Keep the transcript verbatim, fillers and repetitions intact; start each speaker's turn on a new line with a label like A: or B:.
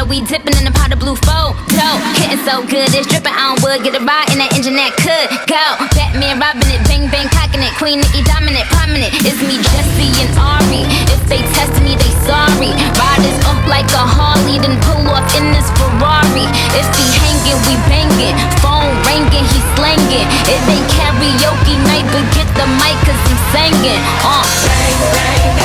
A: we dipping in a pot of blue photo. Hitting so good, it's dripping on wood. Get a ride in that engine that could go. Batman robbing it, bang bang cocking it. Queen Nicki dominant, prominent. It's me, Jesse and Ari. If they test me, they sorry. Riders up like a Harley, then pull off in this Ferrari. If he hanging, we banging. Phone ringing, he slanging. It ain't karaoke night, but get the mic 'cause I'm singing. Uh.
B: Bang bang.